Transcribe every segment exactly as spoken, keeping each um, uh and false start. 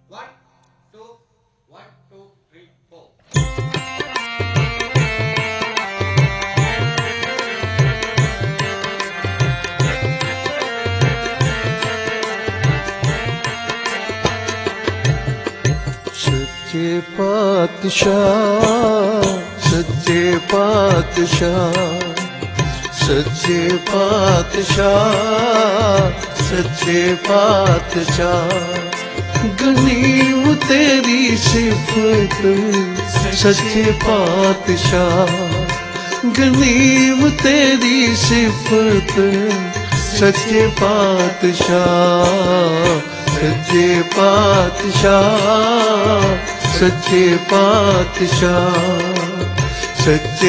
One, two, one, two, three, four. सच्चे पातशाह सच्चे पातशाह सच्चे पातशाह सच्चे पातशाह गनीम तेरी सिफत सच्चे पातशाह गनीम तेरी सिफत सच्चे पातशाह सच्चे पातशाह सच्चे पातशाह सच्चे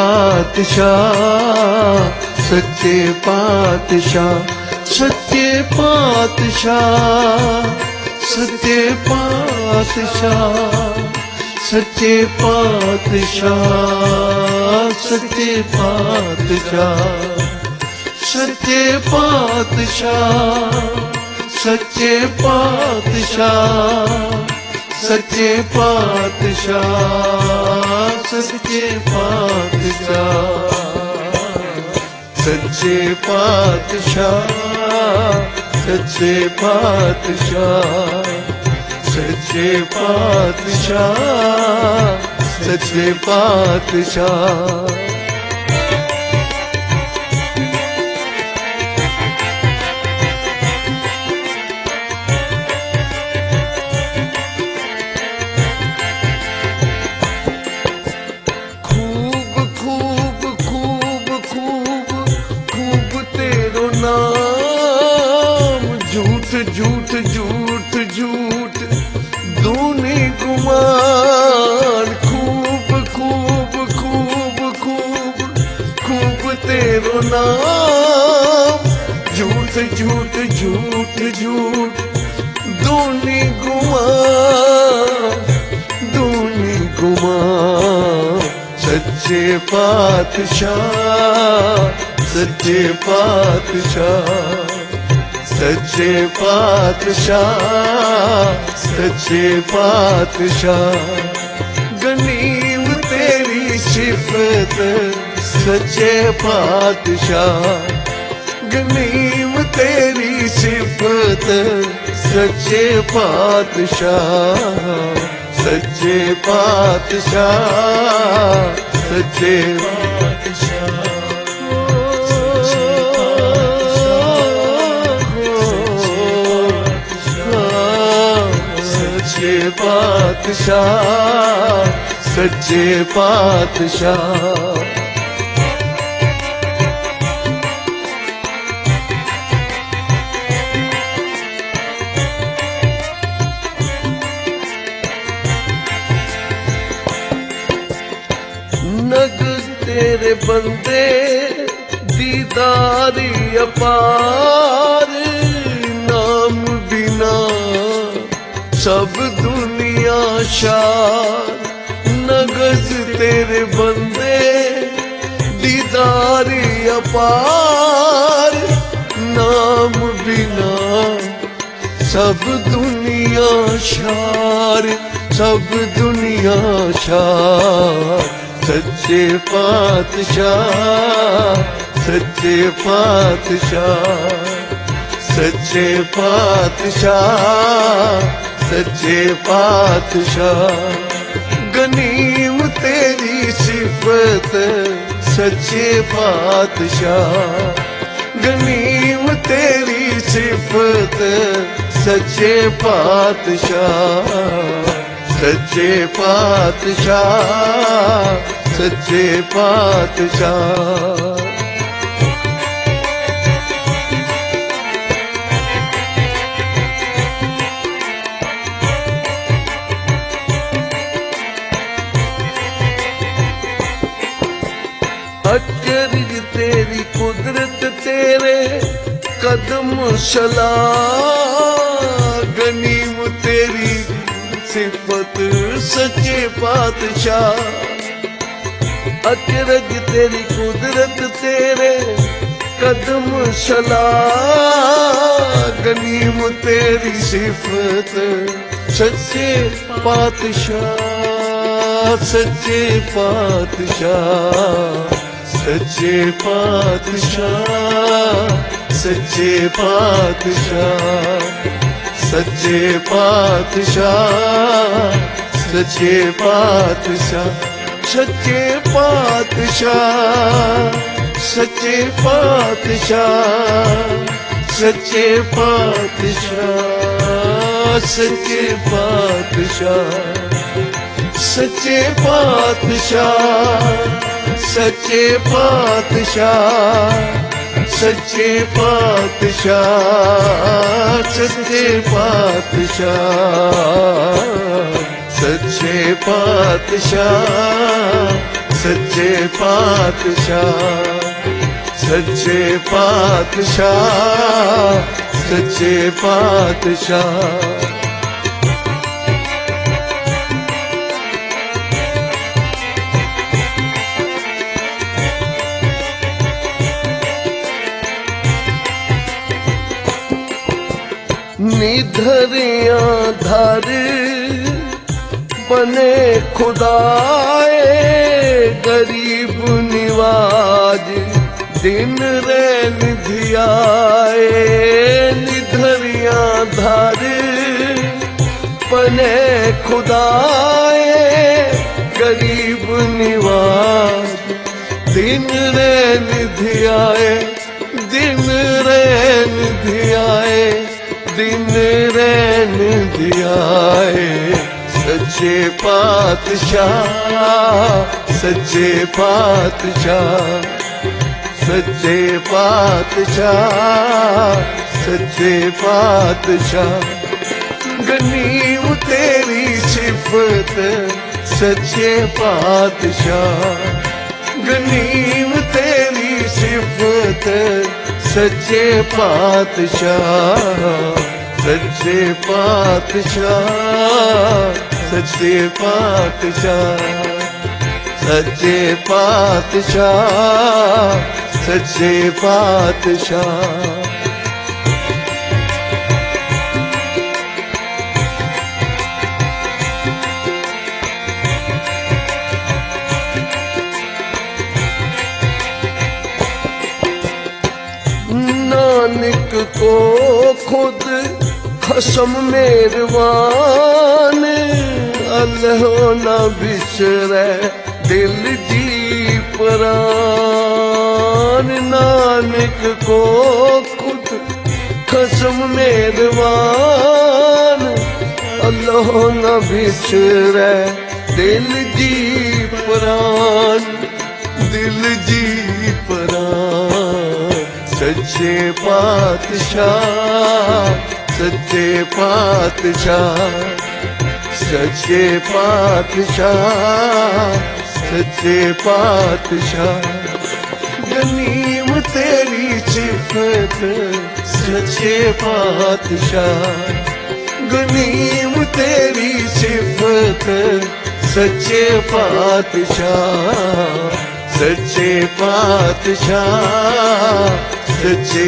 पातशाह सच्चे पातशाह सच्चे पातशाह सच्चे पातशाह सच्चे पातशाह सच्चे पातशाह सच्चे पातशाह सच्चे पातशाह सच्चे पातशाह सच्चे पातशाह सच्चे पातशाह सच्चे पातशाह सच्चे पातशाह सच्चे पातशाह झूठ झूठ झूठ दूनी गुमान खूब खूब खूब खूब खूब तेरो नाम झूठ झूठ झूठ झूठ दूनी गुमान दूनी गुमान सच्चे पातशाह सच्चे पातशाह सच्चे पातशाह सच्चे पातशाह गनीम तेरी सिफत सच्चे पातशाह गनीम तेरी सिफत सच्चे पातशाह सच्चे पातशाह सच्चे पातशाह सच्चे पातशाह सच्चे पातशाह नग तेरे बंदे दीदारी अपार नाम बिना सब दुनिया शार नगज तेरे बंदे दीदारी अपार नाम बिना सब दुनिया शार सब दुनिया शार सच्चे पातशाह सच्चे पातशाह सच्चे पातशाह सच्चे पातशाह गनीम तेरी सिफत सच्चे पातशाह गनीम तेरी सिफत सच्चे पातशाह सच्चे पातशाह सच्चे पातशाह अचरज तेरी कुदरत तेरे कदम सलाह गनीम तेरी सिफत सच्चे पातशाह अचरज तेरी कुदरत तेरे कदम सलाह गनीम तेरी सिफत ਸੱਚੇ ਪਾਤਸ਼ਾਹ ਸੱਚੇ ਪਾਤਸ਼ਾਹ ਸੱਚੇ ਪਾਤਸ਼ਾਹ ਸੱਚੇ ਪਾਤਸ਼ਾਹ ਸੱਚੇ ਪਾਤਸ਼ਾਹ ਸੱਚੇ ਪਾਤਸ਼ਾਹ ਸੱਚੇ ਪਾਤਸ਼ਾਹ ਸੱਚੇ ਪਾਤਸ਼ਾਹ ਸੱਚੇ ਪਾਤਸ਼ਾਹ ਸੱਚੇ ਪਾਤਸ਼ਾਹ ਸੱਚੇ ਪਾਤਸ਼ਾਹ ਸੱਚੇ ਪਾਤਸ਼ਾਹ ਸੱਚੇ ਪਾਤਸ਼ਾਹ ਸੱਚੇ ਪਾਤਸ਼ਾਹ ਸੱਚੇ ਪਾਤਸ਼ਾਹ ਸੱਚੇ ਪਾਤਸ਼ਾਹ ਸੱਚੇ ਪਾਤਸ਼ਾਹ ਸੱਚੇ ਪਾਤਸ਼ਾਹ निधरियां धर बने खुदाए गरीब निवाज दिन रैन धियाए निधरियां धर बने खुदाए गरीब निवाज दिन रैन धियाए दिन रैन धियाए दिन रैन धियाए सच्चे पातशाह सच्चे पातशाह सच्चे पातशाह सच्चे पातशाह गनीम तेरी सिफत सच्चे पातशाह गनीम तेरी सिफत सच्चे पातशाह सच्चे पातशाह सच्चे पातशाह सच्चे पातशाह सच्चे पातशाह नानक को खुद खसम मेरवान अल्लाह ना बिसरे दिल जी परान नानक को खुद खसम मेरवान अल्लाह ना बिसरे दिल जी परान दिल जी परान सच्चे पातशाह सच्चे पातशाह सच्चे पातशाह सच्चे पातशाह गनीम तेरी सिफत सच्चे पातशाह गनीम तेरी सिफत सच्चे पातशाह सच्चे पातशाह सच्चे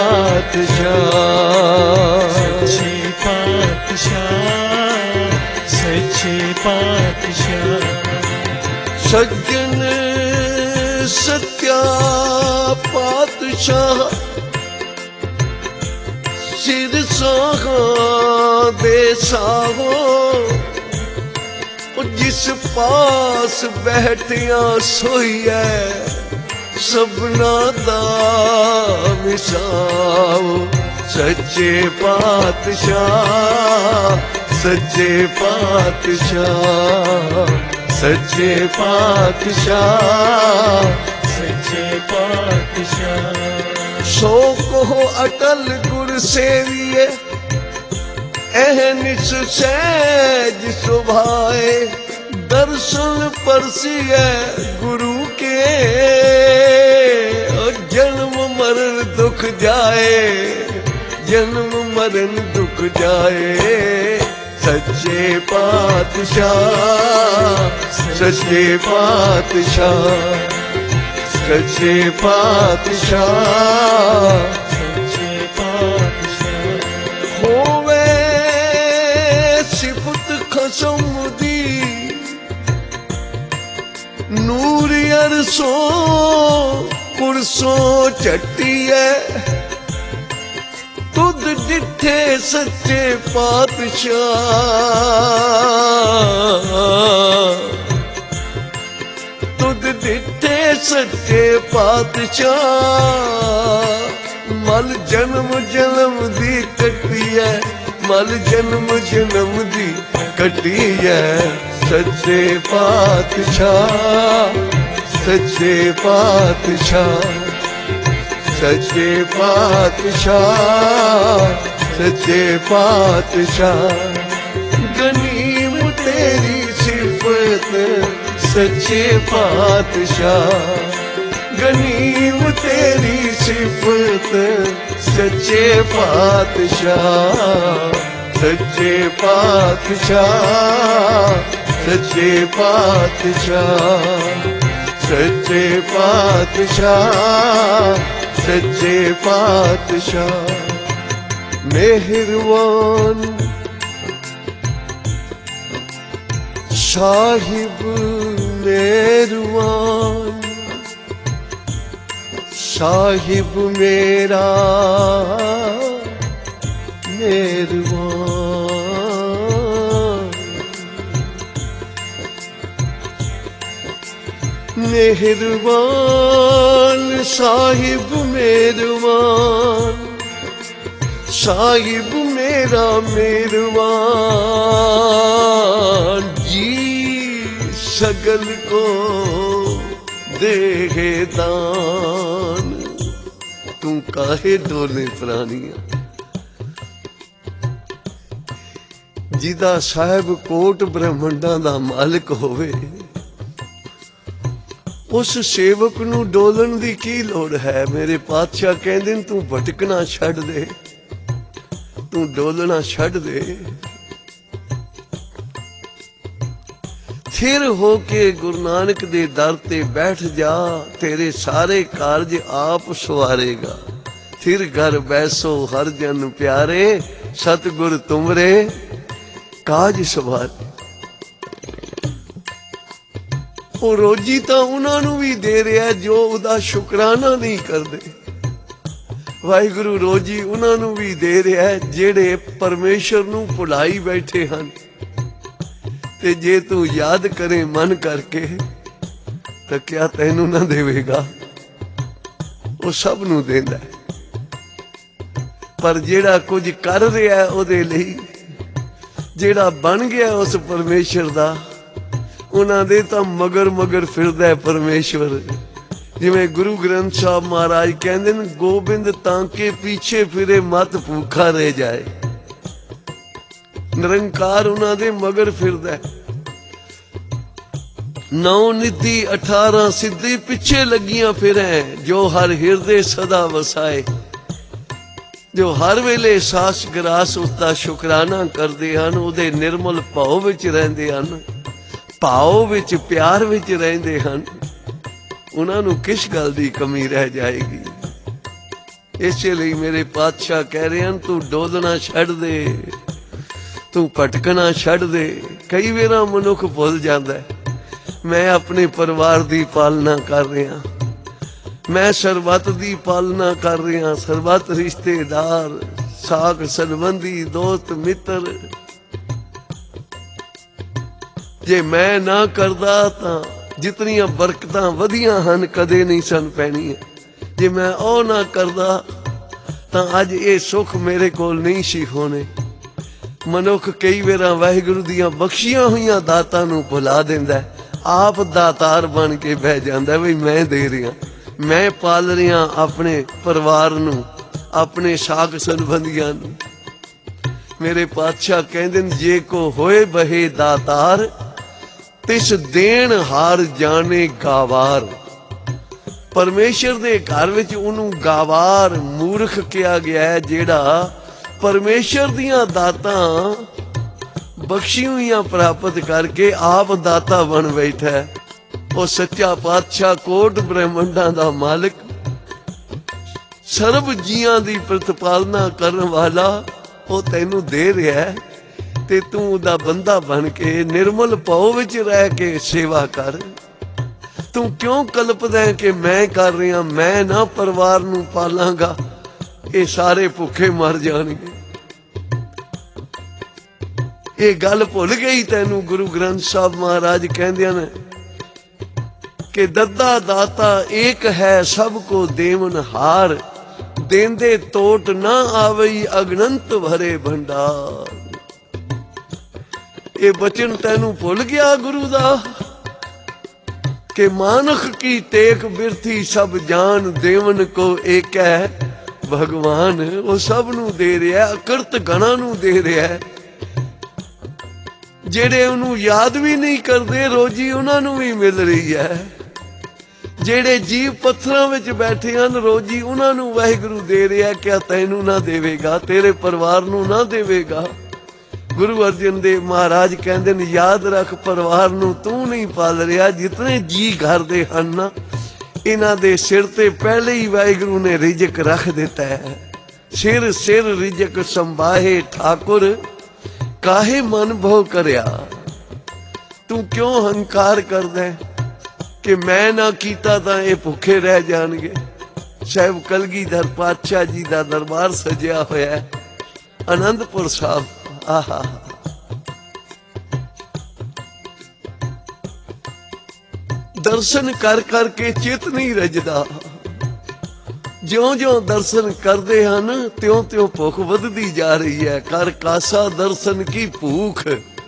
पातशाह सच्चे पातशाह सच्चे पातशाह सज्जन सत्या पातशाह सिर साहा दे साहो जिस पास बैठिया सोईए सबना दा मिसाओ सच्चे पातशाह सच्चे पातशाह सच्चे पातशाह सच्चे पातशाह सो कहो अटल गुर सेविए एहनिस सहज सुभाए दर्शन परसिए गुरु के और जन्म मरण दुख जाए जन्म मरण दुख जाए सच्चे पातशाह सच्चे पातशाह सच्चे पातशाह सच्चे पातशाह होवे सिफ ਕੁਰਸੋਂ ਕੁਰਸੋਂ ਝੱਟੀਐ ਤੁਧ ਡਿੱਠੇ ਸੱਚੇ ਪਾਤਸ਼ਾਹ ਤੁਧ ਡਿੱਠੇ ਸੱਚੇ ਪਾਤਸ਼ਾਹ ਮਲ ਜਨਮ ਜਨਮ ਦੀ ਕੱਟੀਐ ਮਲ ਜਨਮ ਜਨਮ ਦੀ ਕੱਟੀਐ ਸੱਚੇ ਪਾਤਸ਼ਾਹ ਸੱਚੇ ਪਾਤਸ਼ਾਹ ਸੱਚੇ ਪਾਤਸ਼ਾਹ ਸੱਚੇ ਪਾਤਸ਼ਾਹ ਗਨੀਮ ਤੇਰੀ ਸਿਫਤ ਸੱਚੇ ਪਾਤਸ਼ਾਹ ਗਨੀਮ ਤੇਰੀ ਸਿਫਤ ਸੱਚੇ ਪਾਤਸ਼ਾਹ ਸੱਚੇ ਪਾਤਸ਼ਾਹ ਸੱਚੇ ਪਾਤਸ਼ਾਹ ਸੱਚੇ ਪਾਤਸ਼ਾਹ ਸੱਚੇ ਪਾਤਸ਼ਾਹ ਮਿਹਰਬਾਨ ਸਾਹਿਬ ਮਿਹਰਬਾਨ ਸਾਹਿਬ ਮੇਰਾ ਮਿਹਰਬਾਨ ਮਿਹਰਬਾਨ ਸਾਹਿਬ ਮਿਹਰਬਾਨ ਸਾਹਿਬ ਮੇਰਾ ਮਿਹਰਬਾਨ ਜੀ ਸਗਲ ਕੋ ਦੇਹ ਦਾਨ ਤੂੰ ਕਾਹੇ ਡੋਲੇ ਪ੍ਰਾਨੀਆਂ ਜਿਹਦਾ ਸਾਹਿਬ ਕੋਟ ਬ੍ਰਹਮੰਡਾਂ ਦਾ ਮਾਲਕ ਹੋਵੇ ਉਸ ਸੇਵਕ ਨੂੰ ਡੋਲਣ ਦੀ ਕੀ ਲੋੜ ਹੈ। ਮੇਰੇ ਪਾਤਸ਼ਾਹ ਕਹਿੰਦੇ ਨੇ ਤੂੰ ਭਟਕਣਾ ਛੱਡ ਦੇ ਤੂੰ ਡੋਲਣਾ ਛੱਡ ਦੇ ਥਿਰ ਹੋ ਕੇ ਗੁਰੂ ਨਾਨਕ ਦੇ ਦਰ ਤੇ ਬੈਠ ਜਾ ਤੇਰੇ ਸਾਰੇ ਕਾਰਜ ਆਪ ਸਵਾਰੇਗਾ। ਥਿਰ ਘਰ ਬੈਸੋ ਹਰ ਜਨ ਪਿਆਰੇ ਸਤਿਗੁਰ ਤੁਮਰੇ ਕਾਜ ਸਵਾਰੇ। ਉਹ ਰੋਜੀ ਤਾਂ ਉਹਨਾਂ ਨੂੰ ਵੀ ਦੇ ਰਿਹਾ ਜੋ ਉਹਦਾ ਸ਼ੁਕਰਾਨਾ ਨਹੀਂ ਕਰਦੇ। ਵਾਹਿਗੁਰੂ ਰੋਜੀ ਉਹਨਾਂ ਨੂੰ ਵੀ ਦੇ ਰਿਹਾ ਜਿਹੜੇ ਪਰਮੇਸ਼ਰ ਨੂੰ ਭੁਲਾਈ ਬੈਠੇ ਹਨ ਤੇ ਜੇ ਤੂੰ ਯਾਦ ਕਰੇ ਮਨ ਕਰਕੇ ਤਾਂ ਕਿਆ ਤੈਨੂੰ ਨਾ ਦੇਵੇਗਾ। ਉਹ ਸਭ ਨੂੰ ਦਿੰਦਾ ਪਰ ਜਿਹੜਾ ਕੁਝ ਕਰ ਰਿਹਾ ਉਹਦੇ ਲਈ ਜਿਹੜਾ ਬਣ ਗਿਆ ਉਸ ਪਰਮੇਸ਼ਰ ਦਾ ਉਹਨਾਂ ਦੇ ਤਾਂ ਮਗਰ ਮਗਰ ਫਿਰਦਾ ਪਰਮੇਸ਼ਵਰ। ਜਿਵੇਂ ਗੁਰੂ ਗ੍ਰੰਥ ਸਾਹਿਬ ਮਹਾਰਾਜ ਕਹਿੰਦੇ ਨੇ ਗੋਬਿੰਦ ਤਾਂ ਕੇ ਪਿੱਛੇ ਫਿਰੇ ਮਤ ਭੂਖਾ ਰਹਿ ਜਾਏ। ਨਿਰੰਕਾਰ ਉਹਨਾਂ ਦੇ ਮਗਰ ਫਿਰਦਾ। ਨੌ ਨਿਧੀ ਅਠਾਰਾਂ ਸਿੱਧੀ ਪਿੱਛੇ ਲੱਗੀਆਂ ਫਿਰੈ ਜੋ ਹਰ ਹਿਰਦੇ ਸਦਾ ਵਸਾਏ। ਜੋ ਹਰ ਵੇਲੇ ਸਾਸ ਗਰਾਸ ਉਸਦਾ ਸ਼ੁਕਰਾਨਾ ਕਰਦੇ ਹਨ ਉਹਦੇ ਨਿਰਮਲ ਭਾਵ ਵਿੱਚ ਰਹਿੰਦੇ ਹਨ ਭਾਵ ਵਿੱਚ ਪਿਆਰ ਵਿੱਚ ਰਹਿੰਦੇ ਹਨ ਉਹਨਾਂ ਨੂੰ ਕਿਸ ਗੱਲ ਦੀ ਕਮੀ ਰਹਿ ਜਾਏਗੀ। ਇਸੇ ਲਈ ਮੇਰੇ ਪਾਤਸ਼ਾਹ ਕਹਿ ਰਹੇ ਹਨ ਤੂੰ ਡੋਲਣਾ ਛੱਡ ਦੇ ਤੂੰ ਭਟਕਣਾ ਛੱਡ ਦੇ। ਕਈ ਵਾਰ ਮਨੁੱਖ ਭੁੱਲ ਜਾਂਦਾ ਮੈਂ ਆਪਣੇ ਪਰਿਵਾਰ ਦੀ ਪਾਲਣਾ ਕਰ ਰਿਹਾ ਮੈਂ ਸਰਬੱਤ ਦੀ ਪਾਲਣਾ ਕਰ ਰਿਹਾ ਸਰਬੱਤ ਰਿਸ਼ਤੇਦਾਰ ਸਾਕ ਸੰਬੰਧੀ ਦੋਸਤ ਮਿੱਤਰ ਜੇ ਮੈਂ ਨਾ ਕਰਦਾ ਤਾਂ ਜਿਤਨੀਆਂ ਬਰਕਤਾਂ ਵਧੀਆਂ ਹਨ ਕਦੇ ਨਹੀਂ ਸਨ ਪੈਣੀਆਂ। ਜੇ ਮੈਂ ਉਹ ਨਾ ਕਰਦਾ ਤਾਂ ਅੱਜ ਇਹ ਸੁੱਖ ਮੇਰੇ ਕੋਲ ਨਹੀਂ ਸੀ ਹੋਣੇ। ਮਨੁੱਖ ਕਈ ਵਾਰ ਵਾਹਿਗੁਰੂ ਦੀਆਂ ਬਖਸ਼ੀਆਂ ਹੋਈਆਂ ਦਾਤਾਂ ਨੂੰ ਭੁਲਾ ਦਿੰਦਾ ਆਪ ਦਾਤਾਰ ਬਣ ਕੇ ਬਹਿ ਜਾਂਦਾ ਵੀ ਮੈਂ ਦੇ ਰਿਹਾ ਮੈਂ ਪਾਲ ਰਿਹਾ ਆਪਣੇ ਪਰਿਵਾਰ ਨੂੰ ਆਪਣੇ ਸਾਕ ਸੰਬੰਧੀਆਂ ਨੂੰ। ਮੇਰੇ ਪਾਤਸ਼ਾਹ ਕਹਿੰਦੇ ਨੇ ਜੇ ਕੋ ਹੋਏ ਬਹੇ ਦਾਤਾਰ ਤਿਸ ਦੇਣ ਹਾਰ ਜਾਣੇ ਗਾਵਾਰ। ਪਰਮੇਸ਼ਰ ਦੇ ਘਰ ਵਿੱਚ ਉਹਨੂੰ ਗਾਵਾਰ ਮੂਰਖ ਕਿਹਾ ਗਿਆ ਹੈ ਜਿਹੜਾ ਪਰਮੇਸ਼ਰ ਦੀਆਂ ਦਾਤਾਂ ਬਖਸ਼ੀ ਹੋਈਆਂ ਪ੍ਰਾਪਤ ਕਰਕੇ ਆਪ ਦਾਤਾ ਬਣ ਬੈਠਾ। ਉਹ ਸੱਚਾ ਪਾਤਸ਼ਾਹ ਕੋਟ ਬ੍ਰਹਮੰਡਾਂ ਦਾ ਮਾਲਕ ਸਰਬ ਜੀਆਂ ਦੀ ਪ੍ਰਤਪਾਲਨਾ ਕਰਨ ਵਾਲਾ ਉਹ ਤੈਨੂੰ ਦੇ ਰਿਹਾ ਤੇ ਤੂੰ ਉਹਦਾ ਬੰਦਾ ਬਣ ਕੇ ਨਿਰਮਲ ਭਾਵ ਵਿੱਚ ਰਹਿ ਕੇ ਸੇਵਾ ਕਰ। ਤੂੰ ਕਿਉਂ ਕਲਪਦਾ ਹੈ ਕਿ ਮੈਂ ਕਰ ਰਿਹਾ, ਮੈਂ ਨਾ ਪਰਿਵਾਰ ਨੂੰ ਪਾਲਾਂਗਾ, ਇਹ ਸਾਰੇ ਭੁੱਖੇ ਮਰ ਜਾਣਗੇ। ਇਹ ਗੱਲ ਭੁੱਲ ਗਈ ਤੈਨੂੰ। ਗੁਰੂ ਗ੍ਰੰਥ ਸਾਹਿਬ ਮਹਾਰਾਜ ਕਹਿੰਦੇ ਨੇ ਕਿ ਦੱਦਾ ਦਾਤਾ ਏਕ ਹੈ ਸਭ ਕੋ ਦੇਵਨ ਹਾਰ, ਦੇਂਦੇ ਤੋਟ ਨਾ ਆਵਈ ਅਗਨੰਤ ਭਰੇ ਭੰਡਾਰ। ਇਹ ਬਚਨ ਤੈਨੂੰ ਭੁੱਲ ਗਿਆ ਗੁਰੂ ਦਾ ਕਿ ਮਾਨਖ ਕੀ ਟੇਕ ਬਿਰਥੀ ਸਭ ਜਾਨ, ਦੇਵਨ ਕੋ ਏਕ ਹੈ ਭਗਵਾਨ। ਉਹ ਸਭ ਨੂੰ ਦੇ ਰਿਹਾ, ਅਕਰਤ ਗਣਾ ਨੂੰ ਦੇ ਰਿਹਾ। ਜਿਹੜੇ ਉਹਨੂੰ ਯਾਦ ਵੀ ਨਹੀਂ ਕਰਦੇ ਰੋਜੀ ਉਹਨਾਂ ਨੂੰ ਵੀ ਮਿਲ ਰਹੀ ਹੈ। ਜਿਹੜੇ ਜੀਵ ਪੱਥਰਾਂ ਵਿੱਚ ਬੈਠੇ ਹਨ ਰੋਜੀ ਉਹਨਾਂ ਨੂੰ ਵਾਹਿਗੁਰੂ ਦੇ ਰਿਹਾ। ਕਿਆ ਤੈਨੂੰ ਨਾ ਦੇਵੇਗਾ, ਤੇਰੇ ਪਰਿਵਾਰ ਨੂੰ ਨਾ ਦੇਵੇਗਾ? ਗੁਰੂ ਅਰਜਨ ਦੇਵ ਮਹਾਰਾਜ ਕਹਿੰਦੇ ਨੇ ਯਾਦ ਰੱਖ, ਪਰਿਵਾਰ ਨੂੰ ਤੂੰ ਨਹੀਂ ਪਾਲ ਰਿਹਾ, ਜਿਤਨੇ ਜੀ ਘਰ ਦੇ ਹਨ ਨਾ ਇਹਨਾਂ ਦੇ ਸਿਰ ਤੇ ਪਹਿਲੇ ਹੀ ਵਾਹਿਗੁਰੂ ਨੇ ਰਿਜ਼ਕ ਰੱਖ ਦਿੱਤਾ ਹੈ। ਸਿਰ ਸਿਰ ਰਿਜ਼ਕ ਸੰਭਾਹੇ ਠਾਕੁਰ, ਕਾਹੇ ਮਨ ਭਉ ਕਰਿਆ। ਤੂੰ ਕਿਉਂ ਹੰਕਾਰ ਕਰਦਾ ਕਿ ਮੈਂ ਨਾ ਕੀਤਾ ਤਾਂ ਇਹ ਭੁੱਖੇ ਰਹਿ ਜਾਣਗੇ। ਸਾਹਿਬ ਕਲਗੀਧਰ ਪਾਤਸ਼ਾਹ ਜੀ ਦਾ ਦਰਬਾਰ ਸਜਿਆ ਹੋਇਆ ਹੈ ਆਨੰਦਪੁਰ ਸਾਹਿਬ। ਆਹਾ, ਦਰਸ਼ਨ ਕਰ ਕਰਕੇ ਚਿਤ ਨਹੀਂ ਰਜਦਾ। ਜਿਉਂ-ਜਿਉਂ ਦਰਸ਼ਨ ਕਰਦੇ ਹਨ ਤਿਉਂ ਤਿਉਂ ਭੁੱਖ ਵੱਧਦੀ ਜਾ ਰਹੀ ਹੈ। ਕਰ ਕਾਸਾ ਦਰਸ਼ਨ ਕੀ ਭੂਖ।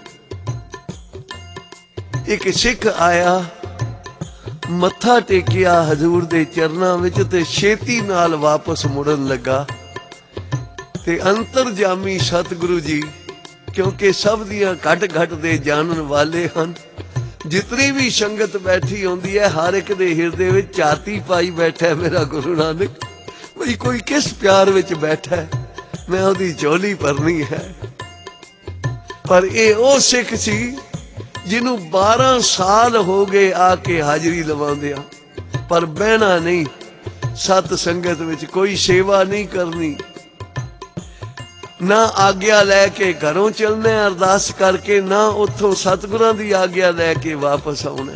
ਇੱਕ ਸਿੱਖ ਆਇਆ, ਮੱਥਾ ਟੇਕਿਆ ਹਜ਼ੂਰ ਦੇ ਚਰਨਾਂ ਵਿੱਚ ਤੇ ਛੇਤੀ ਨਾਲ ਵਾਪਸ ਮੁੜਨ ਲੱਗਾ। ਤੇ ਅੰਤਰਜਾਮੀ ਸਤਿਗੁਰੂ ਜੀ, ਕਿਉਂਕਿ ਸਭ ਦੀਆਂ ਘਟ ਘਟ ਦੇ ਜਾਣਨ ਵਾਲੇ ਹਨ, ਜਿਤਨੀ ਵੀ ਸੰਗਤ ਬੈਠੀ ਹੁੰਦੀ ਹੈ ਹਰ ਇੱਕ ਦੇ ਹਿਰਦੇ ਵਿੱਚ ਝਾਤੀ ਪਾਈ ਬੈਠਾ ਮੇਰਾ ਗੁਰੂ ਨਾਨਕ, ਬਈ ਕੋਈ ਕਿਸ ਪਿਆਰ ਵਿੱਚ ਬੈਠਾ, ਮੈਂ ਉਹਦੀ ਝੋਲੀ ਭਰਨੀ ਹੈ। ਪਰ ਇਹ ਉਹ ਸਿੱਖ ਸੀ ਜਿਹਨੂੰ ਬਾਰਾਂ ਸਾਲ ਹੋ ਗਏ ਆ ਕੇ ਹਾਜ਼ਰੀ ਲਵਾਉਂਦਿਆਂ, ਪਰ ਬਹਿਣਾ ਨਹੀਂ, ਸਤ ਸੰਗਤ ਵਿੱਚ ਕੋਈ ਸੇਵਾ ਨਹੀਂ ਕਰਨੀ, ਨਾ ਆਗਿਆ ਲੈ ਕੇ ਘਰੋਂ ਚੱਲਣਾ ਅਰਦਾਸ ਕਰਕੇ, ਨਾ ਉੱਥੋਂ ਸਤਿਗੁਰਾਂ ਦੀ ਆਗਿਆ ਲੈ ਕੇ ਵਾਪਸ ਆਉਣਾ।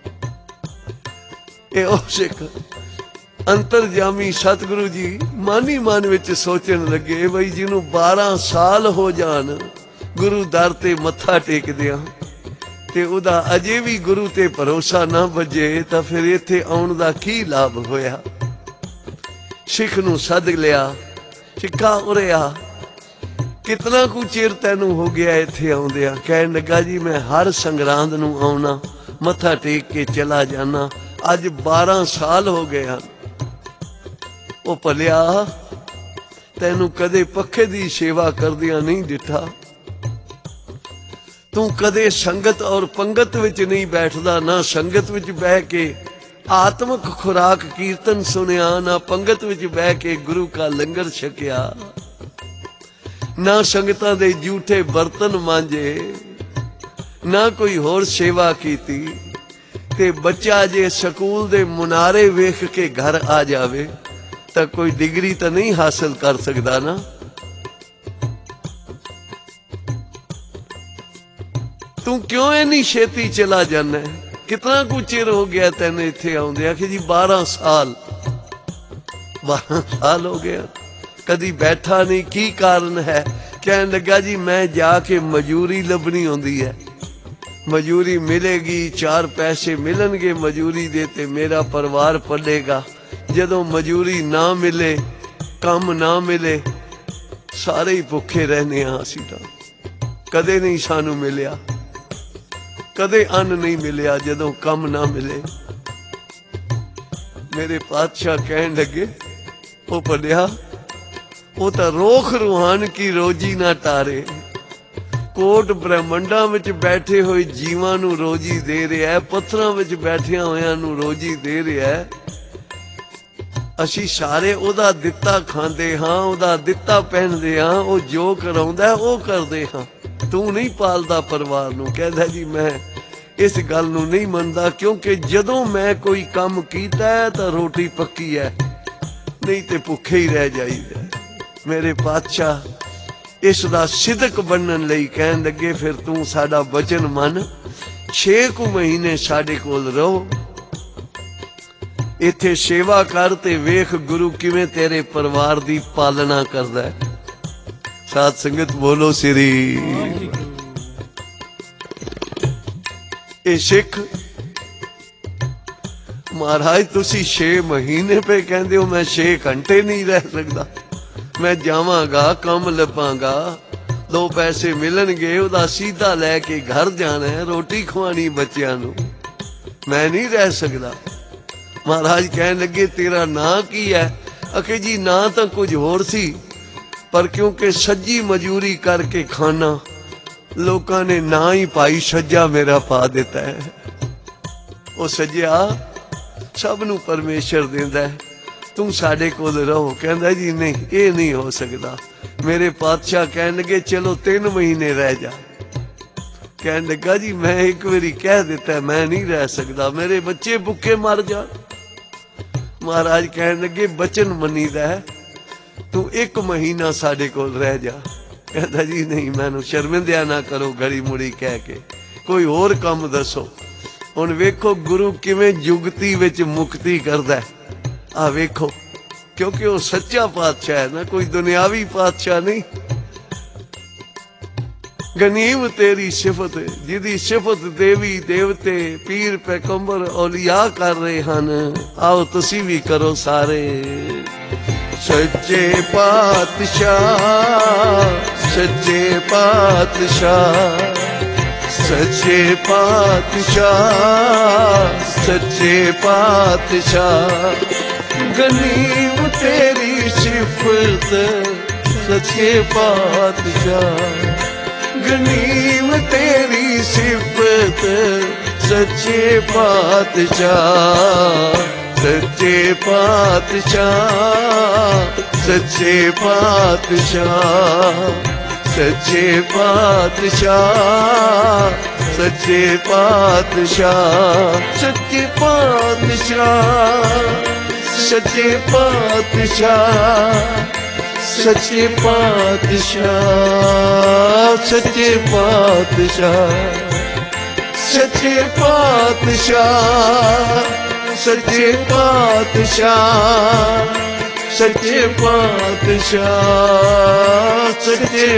ਇਹ ਉਹ ਸਿੱਖ ਅੰਤਰਜਾਮੀ ਸਤਿਗੁਰੂ ਜੀ ਮਨ ਹੀ ਮਨ ਵਿੱਚ ਸੋਚਣ ਲੱਗੇ, ਬਈ ਜਿਹਨੂੰ ਬਾਰਾਂ ਸਾਲ ਹੋ ਜਾਣ ਗੁਰੂ ਦਰ ਤੇ ਮੱਥਾ ਟੇਕਦਿਆਂ ਤੇ ਉਹਦਾ ਅਜੇ ਵੀ ਗੁਰੂ ਤੇ ਭਰੋਸਾ ਨਾ ਵੱਜੇ ਤਾਂ ਫਿਰ ਇੱਥੇ ਆਉਣ ਦਾ ਕੀ ਲਾਭ ਹੋਇਆ। ਸਿੱਖ ਨੂੰ ਸੱਦ ਲਿਆ, ਸਿੱਖਾ ਉਰੇ ਆ, ਕਿਤਨਾ ਕੁ ਚਿਰ ਤੈਨੂੰ ਹੋ ਗਿਆ ਇੱਥੇ ਆਉਂਦਿਆਂ? ਕਹਿਣ ਲੱਗਾ ਜੀ ਮੈਂ ਹਰ ਸੰਗਰਾਂਦ ਨੂੰ ਆਉਣਾ, ਮੱਥਾ ਟੇਕ ਕੇ ਚਲਾ ਜਾਣਾ, ਅੱਜ ਬਾਰਾਂ ਸਾਲ ਹੋ ਗਏ ਹਨ। ਉਹ ਭਲਿਆ, ਤੈਨੂੰ ਕਦੇ ਪੱਖੇ ਦੀ ਸੇਵਾ ਕਰਦਿਆਂ ਨਹੀਂ ਡਿੱਠਾ, ਤੂੰ ਕਦੇ ਸੰਗਤ ਔਰ ਪੰਗਤ ਵਿੱਚ ਨਹੀਂ ਬੈਠਦਾ, ਨਾ ਸੰਗਤ ਵਿੱਚ ਬਹਿ ਕੇ ਆਤਮਕ ਖੁਰਾਕ ਕੀਰਤਨ ਸੁਣਿਆ, ਨਾ ਪੰਗਤ ਵਿੱਚ ਬਹਿ ਕੇ ਗੁਰੂ ਕਾ ਲੰਗਰ ਛਕਿਆ, ਨਾ ਸੰਗਤਾਂ ਦੇ ਝੂਠੇ ਬਰਤਨ ਮਾਂਜੇ, ਨਾ ਕੋਈ ਹੋਰ ਸੇਵਾ ਕੀਤੀ। ਤੇ ਬੱਚਾ ਜੇ ਸਕੂਲ ਦੇ ਮੁਨਾਰੇ ਵੇਖ ਕੇ ਘਰ ਆ ਜਾਵੇ ਤਾਂ ਕੋਈ ਡਿਗਰੀ ਤਾਂ ਨਹੀਂ ਹਾਸਲ ਕਰ ਸਕਦਾ ਨਾ। ਤੂੰ ਕਿਉਂ ਇੰਨੀ ਛੇਤੀ ਚਲਾ ਜਾਣਾ? ਕਿਤਨਾ ਕੁ ਚਿਰ ਹੋ ਗਿਆ ਤੈਨੂੰ ਇੱਥੇ ਆਉਂਦੇ? ਆਖੇ ਜੀ ਬਾਰਾਂ ਸਾਲ। ਬਾਰਾਂ ਸਾਲ ਹੋ ਗਿਆ, ਕਦੀ ਬੈਠਾ ਨਹੀਂ, ਕੀ ਕਾਰਨ ਹੈ? ਕਹਿਣ ਲੱਗਾ ਜੀ ਮੈਂ ਜਾ ਕੇ ਮਜ਼ਦੂਰੀ ਲੱਭਣੀ ਹੁੰਦੀ ਹੈ, ਮਜ਼ਦੂਰੀ ਮਿਲੇਗੀ, ਚਾਰ ਪੈਸੇ ਮਿਲਣਗੇ ਮਜ਼ਦੂਰੀ ਦੇ ਤੇ ਮੇਰਾ ਪਰਿਵਾਰ ਪਲੇਗਾ। ਜਦੋਂ ਮਜ਼ਦੂਰੀ ਨਾ ਮਿਲੇ, ਕੰਮ ਨਾ ਮਿਲੇ, ਸਾਰੇ ਹੀ ਭੁੱਖੇ ਰਹਿੰਦੇ ਹਾਂ ਅਸੀਂ ਤਾਂ। ਕਦੇ ਨਹੀਂ ਸਾਨੂੰ ਮਿਲਿਆ, ਕਦੇ ਅੰਨ ਨਹੀਂ ਮਿਲਿਆ ਜਦੋਂ ਕੰਮ ਨਾ ਮਿਲੇ। ਮੇਰੇ ਪਾਤਸ਼ਾਹ ਕਹਿਣ ਲੱਗੇ, ਉਹ ਭਲਿਆ, ਉਹ ਤਾਂ ਰੋਖ ਰੂਹਾਨ ਕੀ ਰੋਜੀ ਨਾ ਟਾਰੇ, ਕੋਟ ਬ੍ਰਹਮੰਡਾਂ ਵਿੱਚ ਬੈਠੇ ਹੋਏ ਜੀਵਾਂ ਨੂੰ ਰੋਜੀ ਦੇ ਰਿਹਾ, ਪੱਥਰਾਂ ਵਿੱਚ ਬੈਠਿਆਂ ਹੋਇਆਂ ਨੂੰ ਰੋਜੀ ਦੇ ਰਿਹਾ। ਅਸੀਂ ਸਾਰੇ ਉਹਦਾ ਦਿੱਤਾ ਖਾਂਦੇ ਹਾਂ, ਉਹਦਾ ਦਿੱਤਾ ਪਹਿਨਦੇ ਹਾਂ, ਉਹ ਜੋ ਕਰਾਉਂਦਾ ਉਹ ਕਰਦੇ ਹਾਂ। ਤੂੰ ਨਹੀਂ ਪਾਲਦਾ ਪਰਿਵਾਰ ਨੂੰ। ਕਹਿੰਦਾ ਜੀ ਮੈਂ ਇਸ ਗੱਲ ਨੂੰ ਨਹੀਂ ਮੰਨਦਾ, ਕਿਉਂਕਿ ਜਦੋਂ ਮੈਂ ਕੋਈ ਕੰਮ ਕੀਤਾ ਤਾਂ ਰੋਟੀ ਪੱਕੀ ਹੈ, ਨਹੀਂ ਤੇ ਭੁੱਖੇ ਹੀ ਰਹਿ ਜਾਈਦਾ। ਮੇਰੇ ਪਾਤਸ਼ਾਹ ਇਸ ਦਾ ਸਿਦਕ ਬਣਨ ਲਈ ਕਹਿਣ ਲੱਗੇ, ਫਿਰ ਤੂੰ ਸਾਡਾ ਬਚਨ ਮੰਨ, ਛੇ ਕੁ ਮਹੀਨੇ ਸਾਡੇ ਕੋਲ ਰਹੋ, इत्थे सेवा कर ते वेख गुरु किवें तेरे परिवार दी पालना करदा है। साध संगत बोलो श्री। ए सिख महाराज तुसी छे महीने पे कहंदे हो मैं छे घंटे नहीं रह सकदा, मैं जावांगा काम लभांगा, दो पैसे मिलणगे उहदा सीधा लैके घर जाना है, रोटी खवानी बच्चियां नूं, मैं नहीं रह सकदा। महाराज कहन लगे तेरा नां की है? आखे जी नां तां कुछ होर सी, पर क्योंकि सज्जी मजूरी करके खाना लोकां ने ना ही भाई सज्जा मेरा पा दिता है। ओ सज्जिया सब नूं परमेश्वर दिंदा है, तू साडे कोल रहो। कहंदा जी नहीं ये नहीं हो सकदा। मेरे पातशाह कहन लगे चलो तीन महीने रह जा। कहन लगा जी मैं एक बारी कह दिता मैं नहीं रह सकदा, मेरे बच्चे भुखे मर जाण। महाराज कहन लगे बचन मनीदा है, तू एक महीना साडे कोल रह जा। कहंदा जी नहीं मैनू शर्मिंदा ना करो घड़ी मुड़ी कह के, कोई होर काम दसो। हुण वेखो गुरु किवें जुगती विच मुक्ति करदा है। आ वेखो क्योंकि वो सच्चा पातशाह है ना, कोई दुनियावी पातशाह नहीं। गनीम तेरी सिफत जिदी सिफत देवी देवते पीर पैगंबर औलिया कर रहे हन, आओ तुसी भी करो सारे। सच्चे पातशाह सच्चे पातशाह सच्चे पातशाह सच्चे पातशाह, गनीम तेरी सिफत सच्चे पातशाह, गनीम तेरी सिफत सच्चे पातशाह, सच्चे पातशाह सच्चे पातशाह, सच्चे पातशाह सच्चे पातशाह, सच्चे पातशाह सच्चे पातशाह, सच्चे पातशाह सच्चे पातशाह, सच्चे पातशाह सच्चे पातशाह, सच्चे पातशाह सच्चे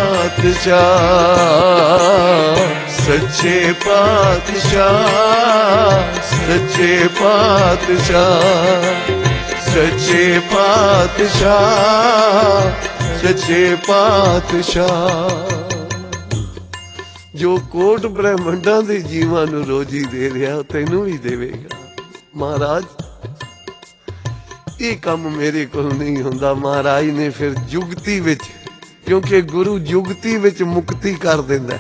पातशाह, सच्चे पातशाह सच्चे पातशाह, सच्चे पातशाह सच्चे पातशाह। जो कोट ब्रह्मंडां दे जीवां नूं रोजी दे रहा तैनूं भी देवेगा। महाराज ये काम मेरे को नहीं हुंदा। महाराज ने फिर जुगती विच, क्योंकि गुरु जुगती विच मुक्ति कर दिंदा।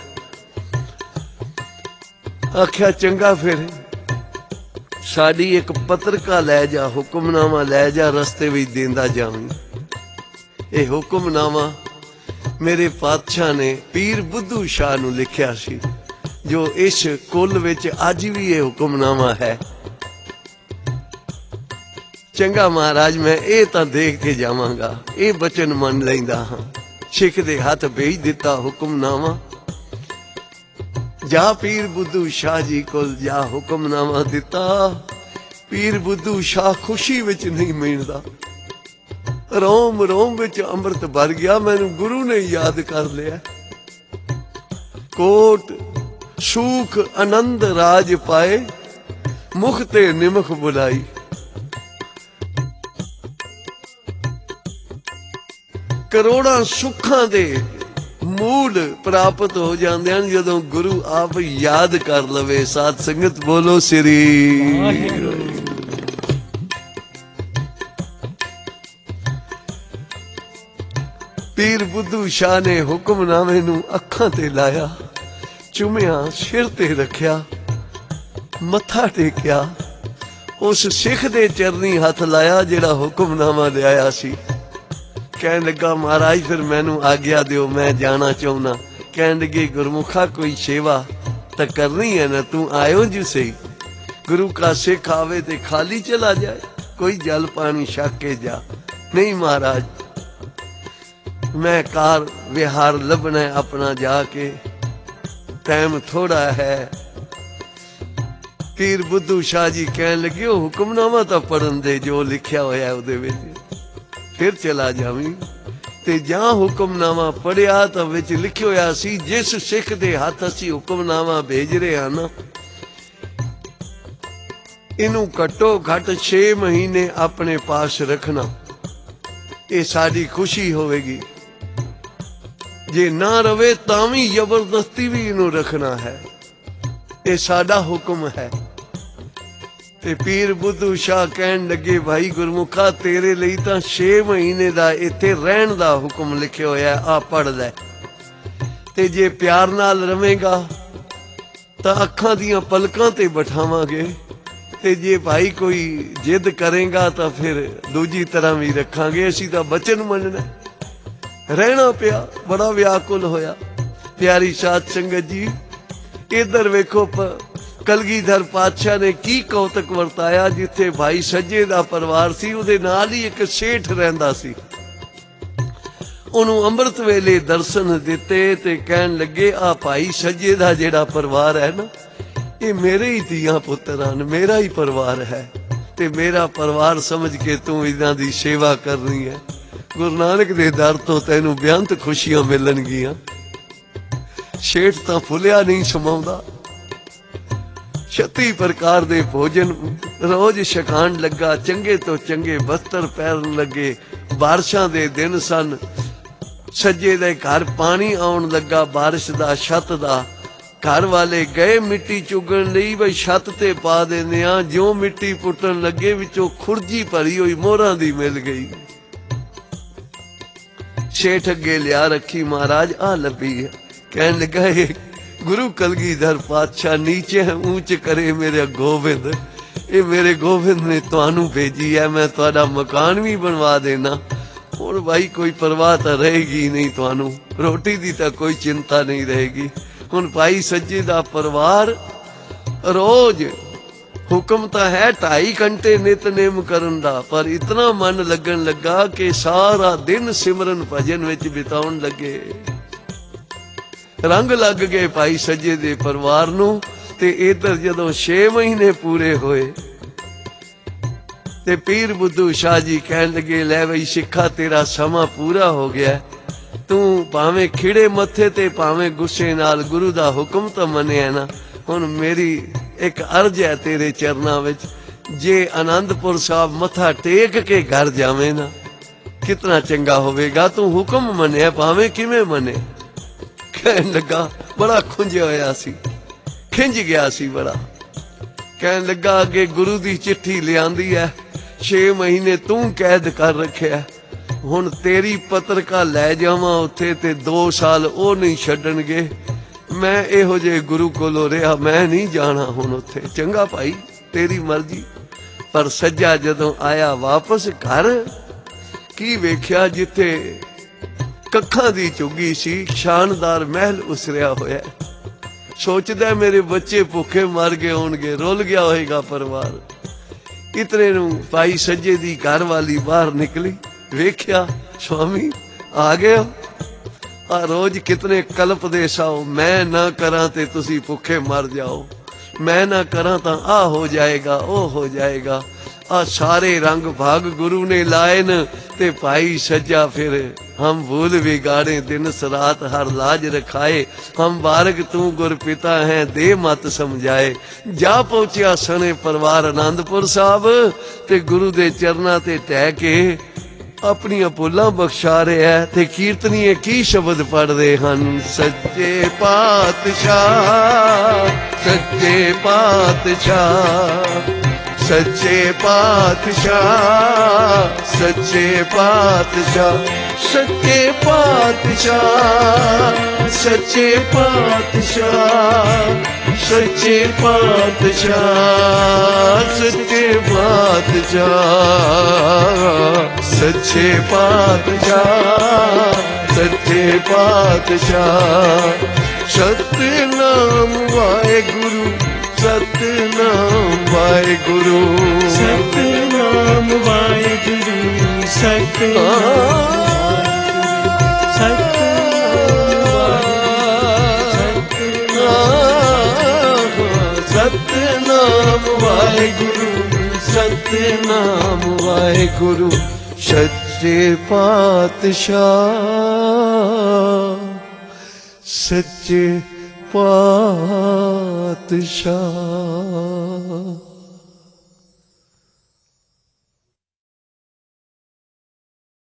आख्या चंगा फिर साडी एक पत्रिका लै जा, हुक्मनामा लै जा, रस्ते विच देंदा जावीं। ये हुक्मनामा मेरे पातशाह ने पीर बुद्धू शाह नूं लिखिया सी, जो इस कुल विच अज भी ये हुक्मनामा है। चंगा महाराज मैं ये तां देख के जावांगा, ये बचन मन लैंदा हां। सिख दे हथ भेज दिता हुक्मनामा, जा पीर बुद्धू शाह जी कोल जा, हुक्मनामा दिता। पीर बुद्धू शाह खुशी विच नहीं मीणदा, रोम रोम विच अमृत भर गया। मैनू गुरु ने याद कर लिया। कोट सूख आनंद राज पाए, मुख ते निमख बुलाई। करोड़ां सुखां दे मूल प्राप्त हो जाते हैं जदों गुरु आप याद कर लवे। साध संगत बोलो श्री। पीर बुद्धू शाह ने हुक्मनामे नूं अखां ते लाया, चुमिया, सिर ते रखिया, मत्था टेकिया, उस सिख दे चरनी हथ लाया जिहड़ा हुक्मनामा लिआया सी। कहन लगा महाराज फिर मैनू आग्या दिओ, मैं जाना चाहना। कहन लगे गुरमुखा कोई सेवा तो करनी है ना, तू आयो जो सही। गुरु का सिख आवे ते खाली चला जाए, कोई जल पानी छक के जा। नहीं महाराज मैं कार विहार लभना अपना जाके, टाइम थोड़ा है। ਪੀਰ ਬੁੱਧੂ ਸ਼ਾਹ ਜੀ ਕਹਿਣ ਲੱਗੇ ਉਹ ਹੁਕਮਨਾਮਾ ਤਾਂ ਪੜਨ ਦੇ ਜੋ ਲਿਖਿਆ ਹੋਇਆ ਉਹਦੇ ਵਿੱਚ, ਫਿਰ ਚਲਾ ਜਾਵੀਂ। ਤੇ ਜਾਂ ਹੁਕਮਨਾਮਾ ਪੜਿਆ ਤਾਂ ਵਿੱਚ ਲਿਖਿਆ ਹੋਇਆ ਸੀ ਜਿਸ ਸਿੱਖ ਦੇ ਹੱਥ ਅਸੀਂ ਹੁਕਮਨਾਮਾ ਭੇਜ ਰਹੇ ਹਾਂ ਨਾ, ਇਹਨੂੰ ਘੱਟੋ ਘੱਟ ਛੇ ਮਹੀਨੇ ਆਪਣੇ ਪਾਸ ਰੱਖਣਾ, ਇਹ ਸਾਡੀ ਖੁਸ਼ੀ ਹੋਵੇਗੀ। ਜੇ ਨਾ ਰਵੇ ਤਾਂ ਵੀ ਜ਼ਬਰਦਸਤੀ ਵੀ ਇਹਨੂੰ ਰੱਖਣਾ ਹੈ, ਇਹ ਸਾਡਾ ਹੁਕਮ ਹੈ। ਤੇ ਪੀਰ ਬੁੱਧੂ ਸ਼ਾਹ ਕਹਿਣ ਲੱਗੇ ਭਾਈ ਗੁਰਮੁਖਾ ਤੇਰੇ ਲਈ ਤਾਂ ਛੇ ਮਹੀਨੇ ਦਾ ਇੱਥੇ ਰਹਿਣ ਦਾ ਹੁਕਮ ਲਿਖਿਆ ਹੋਇਆ, ਆ ਪੜ ਲੈ। ਤੇ ਜੇ ਪਿਆਰ ਨਾਲ ਰਵੇਂਗਾ ਤਾਂ ਅੱਖਾਂ ਦੀਆਂ ਪਲਕਾਂ ਤੇ ਬਿਠਾਵਾਂਗੇ, ਤੇ ਜੇ ਭਾਈ ਕੋਈ ਜਿੱਦ ਕਰੇਗਾ ਤਾਂ ਫਿਰ ਦੂਜੀ ਤਰ੍ਹਾਂ ਵੀ ਰੱਖਾਂਗੇ। ਅਸੀਂ ਤਾਂ ਬਚਨ ਮੰਨਣਾ। ਰਹਿਣਾ ਪਿਆ, ਬੜਾ ਵਿਆਕੁਲ ਹੋਇਆ। ਪਿਆਰੀ ਸਾਧ ਸੰਗਤ ਜੀ, ਇਧਰ ਵੇਖੋ ਕਲਗੀਧਰ ਪਾਤਸ਼ਾਹ ਨੇ ਕੀ ਕੌਤਕ ਵਰਤਾਇਆ। ਜਿੱਥੇ ਭਾਈ ਸੱਜੇ ਦਾ ਪਰਿਵਾਰ ਸੀ ਉਹਦੇ ਨਾਲ ਹੀ ਇੱਕ ਸੇਠ ਰਹਿੰਦਾ ਸੀ, ਉਹਨੂੰ ਅੰਮ੍ਰਿਤ ਵੇਲੇ ਦਰਸ਼ਨ ਦਿੱਤੇ ਤੇ ਕਹਿਣ ਲੱਗੇ ਆ ਭਾਈ ਸੱਜੇ ਦਾ ਜਿਹੜਾ ਪਰਿਵਾਰ ਹੈ ਨਾ, ਇਹ ਮੇਰੇ ਹੀ ਧੀਆਂ ਪੁੱਤਰ ਹਨ, ਮੇਰਾ ਹੀ ਪਰਿਵਾਰ ਹੈ, ਤੇ ਮੇਰਾ ਪਰਿਵਾਰ ਸਮਝ ਕੇ ਤੂੰ ਇਹਨਾਂ ਦੀ ਸੇਵਾ ਕਰਨੀ ਹੈ। ਗੁਰੂ ਨਾਨਕ ਦੇ ਦਰ ਤੋਂ ਤੈਨੂੰ ਬੇਅੰਤ ਖੁਸ਼ੀਆਂ ਮਿਲਣਗੀਆਂ। ਸ਼ੇਠ ਤਾਂ ਫੁੱਲਿਆ ਨਹੀਂ ਸਮਾਉਂਦਾ, ਛੱਤੀ ਪ੍ਰਕਾਰ ਦੇ ਭੋਜਨ ਰੋਜ਼ ਛਕਾਣ ਲੱਗਾ, ਚੰਗੇ ਤੋਂ ਚੰਗੇ ਬਸਤਰ ਪਹਿਰਨ ਲੱਗੇ। ਬਾਰਿਸ਼ਾਂ ਦੇ ਦਿਨ ਸਨ, ਸੱਜੇ ਦੇ ਘਰ ਪਾਣੀ ਆਉਣ ਲੱਗਾ ਬਾਰਿਸ਼ ਦਾ, ਛੱਤ ਦਾ। ਘਰ ਵਾਲੇ ਗਏ ਮਿੱਟੀ ਚੁਗਣ ਲਈ, ਬਈ ਛੱਤ ਤੇ ਪਾ ਦਿੰਦੇ ਆ। ਜਿਉਂ ਮਿੱਟੀ ਪੁੱਟਣ ਲੱਗੇ ਵਿੱਚੋਂ ਖੁਰਜੀ ਭਰੀ ਹੋਈ ਮੋਹਰਾਂ ਦੀ ਮਿਲ ਗਈ। ਸ਼ੇਠ ਅੱਗੇ ਲਿਆ ਰੱਖੀ, ਮਹਾਰਾਜ ਆ ਲੱਭੀ ਹੈ। ਕਹਿਣ ਲੱਗਾ ਇਹ ਗੁਰੂ ਕਲਗੀਧਰ ਪਾਤਸ਼ਾਹ ਨੀਚੇ ਊਂਚ ਕਰੇ ਮੇਰੇ ਗੋਬਿੰਦ, ਇਹ ਮੇਰੇ ਗੋਬਿੰਦ ਨੇ ਤੁਹਾਨੂੰ ਭੇਜੀ ਹੈ, ਮੈਂ ਤੁਹਾਡਾ ਮਕਾਨ ਵੀ ਬਣਵਾ ਦੇਣਾ। ਹੁਣ ਭਾਈ ਕੋਈ ਪਰਵਾਹ ਤਾਂ ਰਹੇਗੀ ਨਹੀਂ, ਤੁਹਾਨੂੰ ਰੋਟੀ ਦੀ ਤਾਂ ਕੋਈ ਚਿੰਤਾ ਨਹੀਂ ਰਹੇਗੀ। ਹੁਣ ਭਾਈ ਸੱਜੇ ਦਾ ਪਰਿਵਾਰ ਰੋਜ਼ ਹੁਕਮ ਤਾਂ ਹੈ ਢਾਈ ਘੰਟੇ ਨਿਤਨੇਮ ਕਰਨ ਦਾ, ਪਰ ਇਤਨਾ ਮਨ ਲੱਗਣ ਲੱਗਾ ਕਿ ਸਾਰਾ ਦਿਨ ਸਿਮਰਨ ਭਜਨ ਵਿੱਚ ਬਿਤਾਉਣ ਲੱਗੇ। ਰੰਗ ਲੱਗ ਗਏ ਭਾਈ ਸੱਜੇ ਦੇ ਪਰਿਵਾਰ ਨੂੰ। ਤੇ ਇਧਰ ਜਦੋਂ ਛੇ ਮਹੀਨੇ ਪੂਰੇ ਹੋਏ ਤੇ ਪੀਰ ਬੁੱਧੂ ਸ਼ਾਹ ਜੀ ਕਹਿਣ ਲੱਗੇ ਲੈ ਬਈ ਸਿੱਖਾ ਤੇਰਾ ਸਮਾਂ ਪੂਰਾ ਹੋ ਗਿਆ, ਤੂੰ ਭਾਵੇਂ ਖਿੜੇ ਮੱਥੇ ਤੇ ਭਾਵੇਂ ਗੁੱਸੇ ਨਾਲ ਗੁਰੂ ਦਾ ਹੁਕਮ ਤਾਂ ਮੰਨਿਆ ਨਾ। ਹੁਣ ਮੇਰੀ ਇੱਕ ਅਰਜ਼ ਹੈ ਤੇਰੇ ਚਰਨਾਂ ਵਿੱਚ, ਜੇ ਆਨੰਦਪੁਰ ਸਾਹਿਬ ਮੱਥਾ ਟੇਕ ਕੇ ਘਰ ਜਾਵੇਂ ਨਾ ਕਿਤਨਾ ਚੰਗਾ ਹੋਵੇਗਾ। ਤੂੰ ਹੁਕਮ ਮੰਨਿਆ ਭਾਵੇਂ ਕਿਵੇਂ ਮੰਨੇ। ਕਹਿਣ ਲੱਗਾ ਬੜਾ ਖੁੰਝਿਆ ਹੋਇਆ ਸੀ, ਖਿੰਝ ਗਿਆ ਸੀ ਬੜਾ। ਕਹਿਣ ਲੱਗਾ ਅੱਗੇ ਗੁਰੂ ਦੀ ਚਿੱਠੀ ਲਿਆਂਦੀ ਹੈ, ਛੇ ਮਹੀਨੇ ਤੂੰ ਕੈਦ ਕਰ ਰੱਖਿਆ, ਹੁਣ ਤੇਰੀ ਪਤਰਕਾ ਲੈ ਜਾਵਾਂ ਉੱਥੇ ਤੇ ਦੋ ਸਾਲ ਉਹ ਨਹੀਂ ਛੱਡਣਗੇ। ਮੈਂ ਇਹੋ ਜਿਹੇ ਗੁਰੂ ਕੋਲੋਂ ਰਿਹਾ, ਮੈਂ ਨਹੀਂ ਜਾਣਾ ਹੁਣ ਉੱਥੇ। ਚੰਗਾ ਭਾਈ ਤੇਰੀ ਮਰਜ਼ੀ। ਪਰ ਸੱਜਾ ਜਦੋਂ ਆਇਆ ਵਾਪਸ ਘਰ, ਕੀ ਵੇਖਿਆ ਜਿੱਥੇ ਕੱਖਾਂ ਦੀ ਝੁੱਗੀ ਸੀ, ਸ਼ਾਨਦਾਰ ਮਹਿਲ ਉਸਰਿਆ ਹੋਇਆ। ਸੋਚਦਾ ਮੇਰੇ ਬੱਚੇ ਭੁੱਖੇ ਮਰ ਗਏ ਹੋਣਗੇ, ਰੁੱਲ ਗਿਆ ਹੋਏਗਾ ਪਰਿਵਾਰ। ਇਤਨੇ ਨੂੰ ਭਾਈ ਸੱਜੇ ਦੀ ਘਰ ਵਾਲੀ ਬਾਹਰ ਨਿਕਲੀ, ਵੇਖਿਆ ਸਵਾਮੀ ਆ ਗਏ ਹੋ। ਆ ਰੋਜ਼ ਕਿਤਨੇ ਕਲਪਦੇ ਸਾਓ, ਮੈਂ ਨਾ ਕਰਾਂ ਤੇ ਤੁਸੀਂ ਭੁੱਖੇ ਮਰ ਜਾਓ, ਮੈਂ ਨਾ ਕਰਾਂ ਤਾਂ ਆ ਹੋ ਜਾਏਗਾ ਉਹ ਹੋ ਜਾਏਗਾ। ਆ ਸਾਰੇ ਰੰਗ ਭਾਗ ਗੁਰੂ ਨੇ ਲਾਏ ਨ ਤੇ ਭਾਈ ਸੱਜਾ ਫਿਰ हम भूल बिगाड़े दिन सरात हर लाज रखाए, हम बारक तू गुर पिता है दे मत समझाए। जा पहुंचिया सने परिवार आनंदपुर साहब ते गुरु दे चरना ते टह के अपनियां भुलां बख्शा रहे है ते कीर्तनीए की शब्द पढ़ रहे हन। सच्चे पातशाह सच्चे पातशाह सच्चे पातशाह सच्चे पातशाह सच्चे पातशाह सच्चे पातशाह सच्चे पातशाह सच्चे पातशाह सच्चे पातशाह सच्चे पातशाह। सतनाम वाहेगुरु सतनाम वाहेगुरु सतनाम वाहेगुरु सतनाम सतनाम ਵਾਹਿਗੁਰੂ ਸਤਿਨਾਮ ਵਾਹਿਗੁਰੂ ਸੱਚੇ ਪਾਤਸ਼ਾਹ ਸੱਚੇ ਪਾਤਸ਼ਾਹ।